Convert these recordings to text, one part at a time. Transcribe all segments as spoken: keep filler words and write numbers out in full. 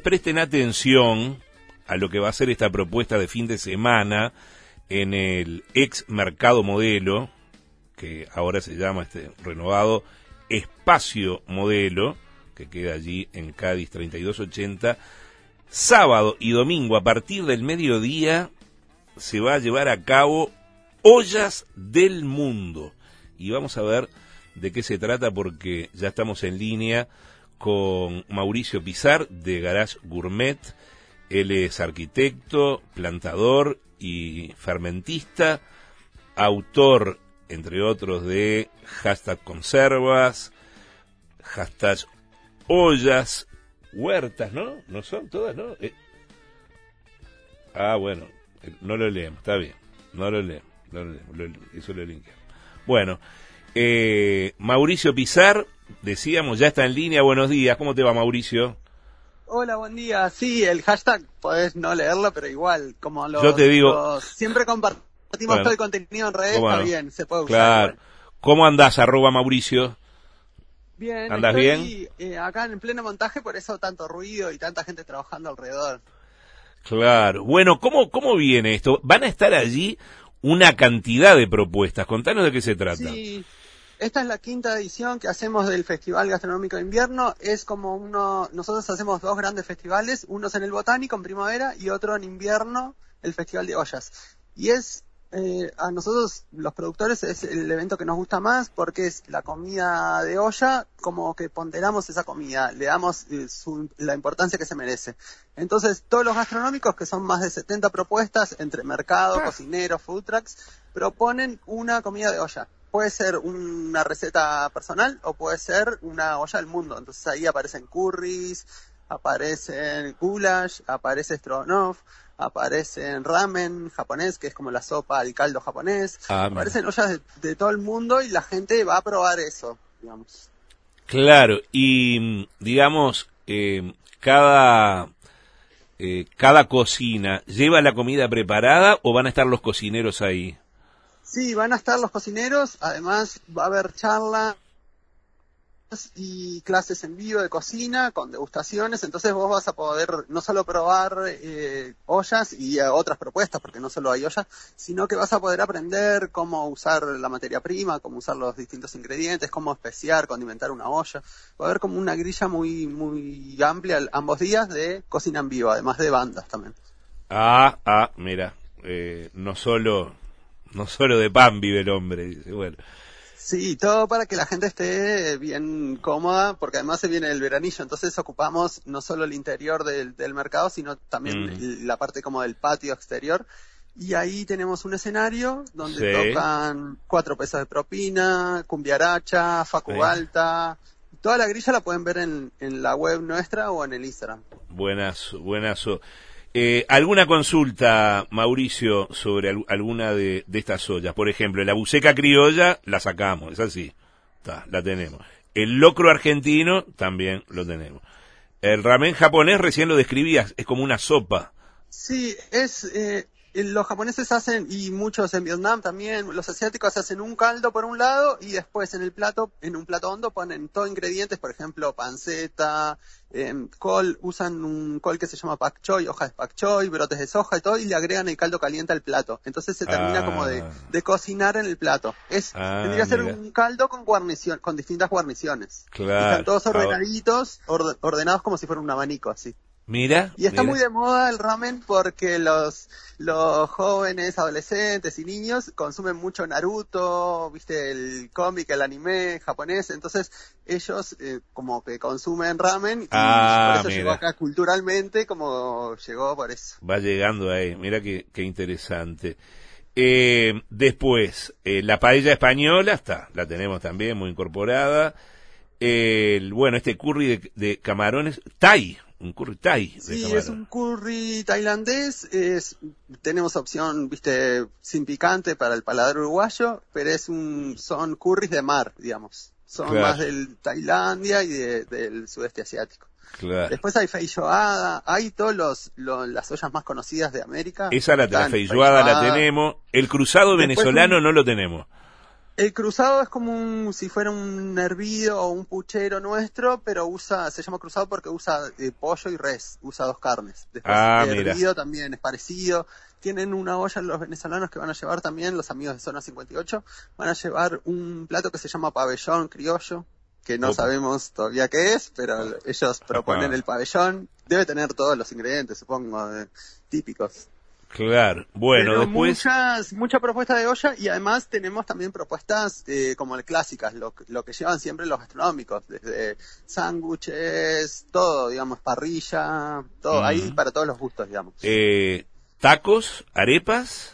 presten atención a lo que va a ser esta propuesta de fin de semana en el ex Mercado Modelo, que ahora se llama este renovado Espacio Modelo, que queda allí en Cádiz treinta y dos ochenta. Sábado y domingo a partir del mediodía se va a llevar a cabo Ollas del Mundo. Y vamos a ver de qué se trata, porque ya estamos en línea con Mauricio Pizar de Garage Gourmet. Él es arquitecto, plantador y fermentista, autor, entre otros, de hashtag conservas, hashtag ollas, huertas, ¿no? No son todas, ¿no? Eh. Ah, bueno, no lo leemos, está bien, no lo leemos, no lo leemos, lo, eso lo linkeamos. Bueno, eh, Mauricio Pizar, decíamos, ya está en línea. Buenos días, ¿cómo te va, Mauricio? Hola, buen día. Sí, el hashtag podés no leerlo, pero igual, como los, Yo te digo, los siempre compartimos bueno, todo el contenido en redes, está bien, se puede usar. Claro. Igual. ¿Cómo andás, arroba Mauricio? Bien, ¿andás estoy, bien? Eh, acá en pleno montaje, por eso tanto ruido y tanta gente trabajando alrededor. Claro. Bueno, ¿cómo, cómo viene esto? Van a estar allí una cantidad de propuestas. Contanos de qué se trata. Sí. Esta es la quinta edición que hacemos del Festival Gastronómico de Invierno. Es como uno, nosotros hacemos dos grandes festivales, uno es en el Botánico en primavera y otro en invierno, el Festival de Ollas. Y es, eh, a nosotros los productores es el evento que nos gusta más porque es la comida de olla, como que ponderamos esa comida, le damos eh, su, la importancia que se merece. Entonces todos los gastronómicos, que son más de setenta propuestas entre mercado, cocineros, food trucks, proponen una comida de olla. Puede ser una receta personal o puede ser una olla del mundo. Entonces ahí aparecen curries, aparecen goulash, aparece stroganoff, aparecen ramen japonés, que es como la sopa, el caldo japonés. Ah, aparecen ollas de, de todo el mundo y la gente va a probar eso, digamos. Claro, y digamos, eh, cada, eh, cada cocina, ¿lleva la comida preparada o van a estar los cocineros ahí? Sí, van a estar los cocineros, además va a haber charlas y clases en vivo de cocina con degustaciones, entonces vos vas a poder no solo probar eh, ollas y eh, otras propuestas, porque no solo hay ollas, sino que vas a poder aprender cómo usar la materia prima, cómo usar los distintos ingredientes, cómo especiar, condimentar una olla. Va a haber como una grilla muy muy amplia ambos días de cocina en vivo, además de bandas también. Ah, ah, mira, eh, no solo... No solo de pan vive el hombre, dice, bueno. Sí, todo para que la gente esté bien cómoda, porque además se viene el veranillo, entonces ocupamos no solo el interior del, del mercado, sino también mm. la parte como del patio exterior. Y ahí tenemos un escenario donde sí. tocan Cuatro Pesos de Propina, Cumbiaracha, Facu sí. Alta. Toda la grilla la pueden ver en, en la web nuestra o en el Instagram. Buenas, buenazo. Eh, ¿Alguna consulta, Mauricio, sobre al, alguna de, de estas ollas? Por ejemplo, la buceca criolla la sacamos, es así, está, la tenemos. El locro argentino también lo tenemos. El ramen japonés recién lo describías, es como una sopa. Sí, es... Eh... Los japoneses hacen, y muchos en Vietnam también, los asiáticos hacen un caldo por un lado y después en el plato, en un plato hondo ponen todos ingredientes, por ejemplo, panceta, eh, col, usan un col que se llama pak choy, hojas de pak choy, brotes de soja y todo, y le agregan el caldo caliente al plato. Entonces se termina ah. como de, de cocinar en el plato. Es, ah, tendría que ser un caldo con guarnición, con distintas guarniciones. Claro. Y están todos ordenaditos, orde, ordenados como si fuera un abanico, así. Mira. Y está mira. muy de moda el ramen porque los los jóvenes, adolescentes y niños consumen mucho Naruto, viste, el cómic, el anime japonés, entonces ellos eh, como que consumen ramen y ah, por eso mira. llegó acá culturalmente como llegó por eso. Va llegando ahí, mira qué, qué interesante. Eh, después, eh, la paella española está, la tenemos también muy incorporada. Eh, el, bueno, este curry de, de camarones, Thai. Un curry thai. De sí, camarón. Es un curry tailandés, es, tenemos opción, viste, sin picante para el paladar uruguayo, pero es un, son curries de mar, digamos. Son claro. más del Tailandia y de, del sudeste asiático. Claro. Después hay feijoada, hay todas los, los, las ollas más conocidas de América. Esa la, la feijoada la tenemos, el cruzado Después venezolano un... no lo tenemos. El cruzado es como un, si fuera un hervido o un puchero nuestro, pero usa, se llama cruzado porque usa eh, pollo y res, usa dos carnes. Después Ah, el mira. hervido también es parecido. Tienen una olla los venezolanos que van a llevar también, los amigos de Zona cincuenta y ocho, van a llevar un plato que se llama pabellón criollo, que no Opa. sabemos todavía qué es, pero ellos proponen Ajá. el pabellón. Debe tener todos los ingredientes, supongo, eh, típicos. Claro, bueno, Pero después... muchas, mucha propuesta de olla y además tenemos también propuestas eh, como las clásicas, lo, lo que llevan siempre los gastronómicos, desde sándwiches, todo, digamos, parrilla, todo, Mm. ahí para todos los gustos, digamos. Eh, tacos, arepas...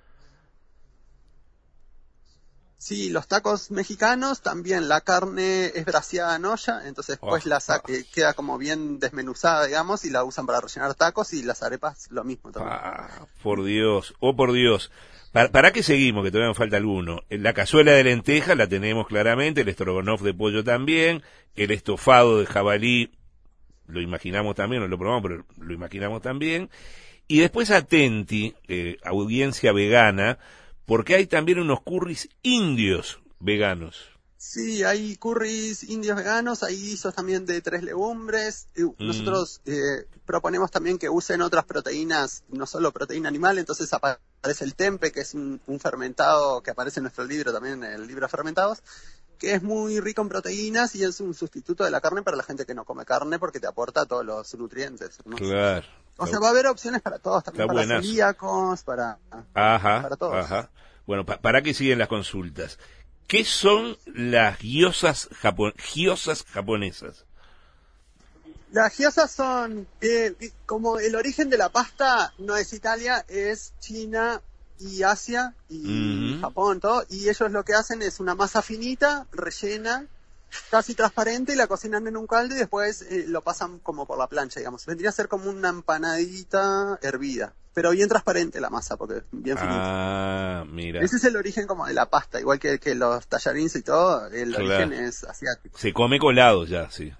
Sí, los tacos mexicanos también, la carne es braseada en olla, entonces después Oh, la sa- oh. eh, queda como bien desmenuzada, digamos, y la usan para rellenar tacos y las arepas lo mismo también. Ah, por Dios, oh por Dios. ¿Para, ¿Para qué seguimos? Que todavía nos falta alguno. La cazuela de lenteja la tenemos claramente, el estrogonoff de pollo también, el estofado de jabalí, lo imaginamos también, no lo probamos, pero lo imaginamos también. Y después atenti, eh, audiencia vegana, porque hay también unos curris indios veganos. Sí, hay curries indios veganos, hay guisos también de tres legumbres. Eh, Mm. Nosotros eh, proponemos también que usen otras proteínas, no solo proteína animal, entonces aparece el tempe, que es un, un fermentado que aparece en nuestro libro también, en el libro de fermentados, que es muy rico en proteínas y es un sustituto de la carne para la gente que no come carne porque te aporta todos los nutrientes, ¿no? Claro. O sea, va a haber opciones para todos, también Está para buenazo. celíacos, para, Ajá, para todos. ajá. Bueno, pa- ¿para qué siguen las consultas? ¿Qué son las gyozas, japo- gyozas japonesas? Las gyozas son, eh, como el origen de la pasta no es Italia, es China y Asia y Ujú. Japón, todo, y ellos lo que hacen es una masa finita, rellena, casi transparente, y la cocinan en un caldo y después eh, lo pasan como por la plancha, digamos. Vendría a ser como una empanadita hervida, pero bien transparente la masa, porque es bien finita. Ah, mira. Ese es el origen como de la pasta, igual que, que los tallarines y todo, el Claro. origen es asiático. Se come colado ya, sí.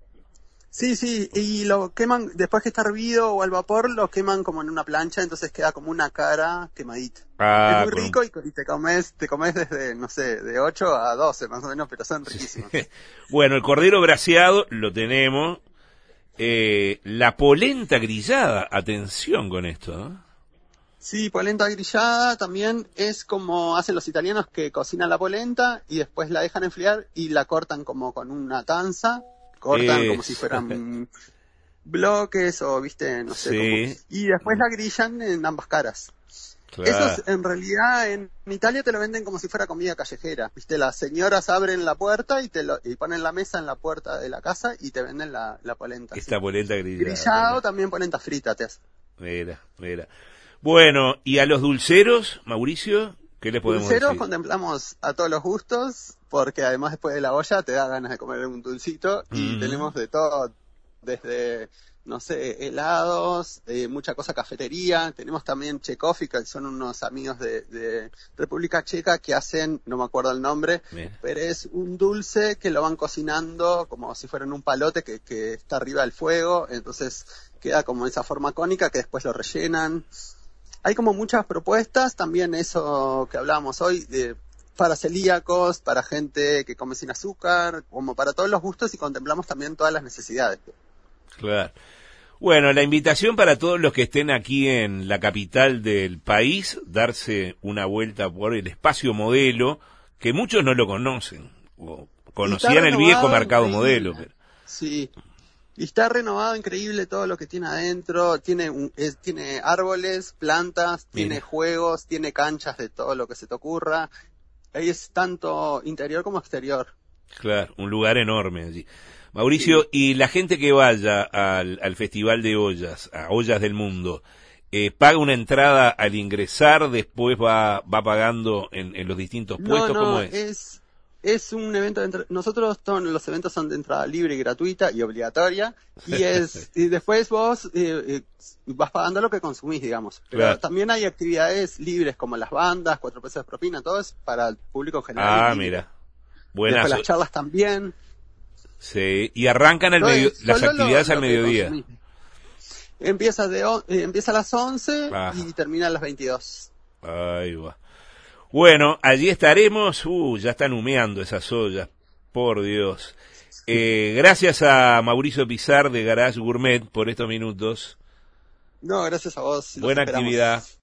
Sí, sí, y lo queman, después que está hervido o al vapor, lo queman como en una plancha, entonces queda como una cara quemadita. Ah, es muy con un- rico y, y te comes, te comes desde, no sé, de ocho a doce más o menos, pero son riquísimos. Bueno, el cordero braseado lo tenemos. Eh, la polenta grillada, atención con esto, ¿no? Sí, polenta grillada también es como hacen los italianos, que cocinan la polenta y después la dejan enfriar y la cortan como con una tanza, cortan Es- como si fueran bloques o, viste, no sé Sí. cómo. Y después la grillan en ambas caras. Claro. Eso es, en realidad en, en Italia te lo venden como si fuera comida callejera, viste, las señoras abren la puerta y te lo, y ponen la mesa en la puerta de la casa y te venden la, la polenta. Esta así. polenta grillada. Grillado también polenta frita te hace. Mira, mira. Bueno, ¿y a los dulceros, Mauricio? ¿Qué les podemos Dulceros decir? contemplamos a todos los gustos, porque además después de la olla te da ganas de comer un dulcito y Mm. tenemos de todo, desde, no sé, helados, eh, mucha cosa cafetería, tenemos también Checofi, que son unos amigos de, de República Checa que hacen, no me acuerdo el nombre, Mira. pero es un dulce que lo van cocinando como si fuera en un palote que, que está arriba del fuego, entonces queda como esa forma cónica que después lo rellenan. Hay como muchas propuestas, también eso que hablábamos hoy, de, para celíacos, para gente que come sin azúcar, como para todos los gustos, y contemplamos también todas las necesidades. Claro. Bueno, la invitación para todos los que estén aquí en la capital del país, darse una vuelta por el espacio modelo, que muchos no lo conocen, o conocían el viejo mercado modelo. Pero... Sí, y está renovado, increíble todo lo que tiene adentro, tiene un, es, tiene árboles, plantas, Mira. tiene juegos, tiene canchas de todo lo que se te ocurra, ahí es tanto interior como exterior. Claro, un lugar enorme allí. Mauricio, sí. Y la gente que vaya al, al Festival de Ollas, a Ollas del Mundo, eh, ¿paga una entrada al ingresar, después va va pagando en, en los distintos puestos? No, no, ¿Cómo es? es? Es un evento de entrada, nosotros todos los eventos son de entrada libre y gratuita y obligatoria, y es y después vos eh, eh, vas pagando lo que consumís, digamos. Pero claro. También hay actividades libres como las bandas, cuatro pesos de propina, todo es para el público en general. Ah, mira. Buenas. Después las charlas también. Sí, y arrancan al medio, las actividades lo, al lo mediodía. Empieza, de, eh, empieza a las once Ajá. y termina a las veintidós. Ahí va. Bueno, allí estaremos. Uh, ya están humeando esas ollas, por Dios. Eh, gracias a Mauricio Pizar de Garage Gourmet por estos minutos. No, gracias a vos. Buena actividad.